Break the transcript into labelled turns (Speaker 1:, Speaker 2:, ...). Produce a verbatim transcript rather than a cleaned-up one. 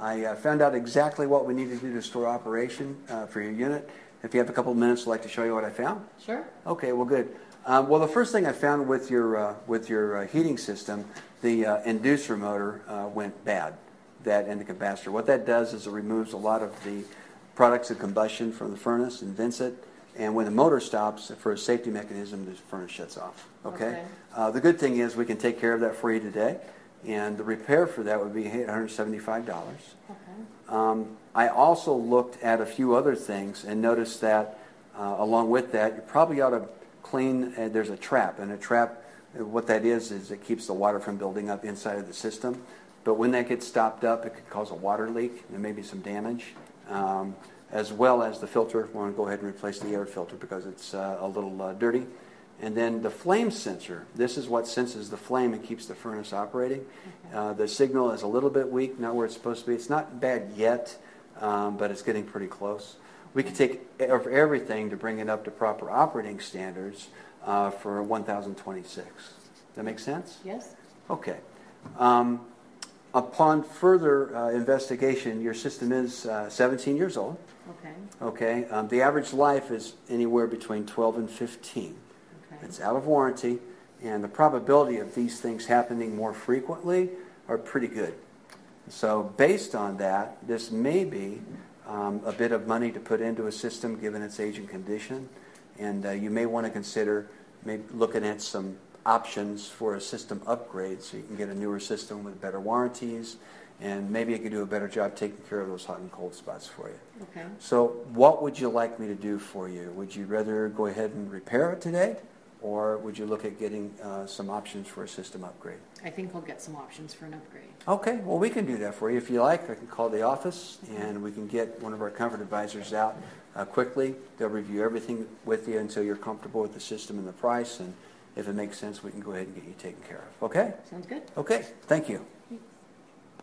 Speaker 1: I uh, found out exactly what we need to do to store operation uh, for your unit. If you have a couple of minutes, I'd like to show you what I found.
Speaker 2: Sure.
Speaker 1: Okay, well, good. Um, well, the first thing I found with your uh, with your uh, heating system, the uh, inducer motor uh, went bad, that in the capacitor. What that does is it removes a lot of the products of combustion from the furnace and vents it. And when the motor stops, for a safety mechanism, the furnace shuts off. Okay.
Speaker 2: Okay.
Speaker 1: Uh, the good thing is we can take care of that for you today, and the repair for that would be eight hundred seventy-five dollars.
Speaker 2: Okay.
Speaker 1: Um, I also looked at a few other things and noticed that uh, along with that, you probably ought to clean. Uh, there's a trap, and a trap, uh, what that is, is it keeps the water from building up inside of the system. But when that gets stopped up, it could cause a water leak. There may be some damage. Um, as well as the filter. We want to go ahead and replace the air filter because it's uh, a little uh, dirty. And then the flame sensor. This is what senses the flame and keeps the furnace operating. Okay. Uh, the signal is a little bit weak, not where it's supposed to be. It's not bad yet, um, but it's getting pretty close. We could take everything to bring it up to proper operating standards uh, for one thousand twenty-six. Does that make sense?
Speaker 2: Yes.
Speaker 1: Okay. Um, upon further uh, investigation, your system is uh, seventeen years old.
Speaker 2: Okay.
Speaker 1: Okay. Um, the average life is anywhere between twelve and fifteen.
Speaker 2: Okay.
Speaker 1: It's out of warranty, and the probability of these things happening more frequently are pretty good. So based on that, this may be um, a bit of money to put into a system given its age and condition, and uh, you may want to consider maybe looking at some options for a system upgrade so you can get a newer system with better warranties, and maybe it could do a better job taking care of those hot and cold spots for you.
Speaker 2: Okay.
Speaker 1: So what would you like me to do for you? Would you rather go ahead and repair it today, or would you look at getting uh, some options for a system upgrade?
Speaker 2: I think I'll get some options for an upgrade.
Speaker 1: Okay, well, we can do that for you. If you like, I can call the office, and we can get one of our comfort advisors out uh, quickly. They'll review everything with you until you're comfortable with the system and the price, and if it makes sense, we can go ahead and get you taken care of. Okay?
Speaker 2: Sounds good.
Speaker 1: Okay, thank you.
Speaker 2: Thanks.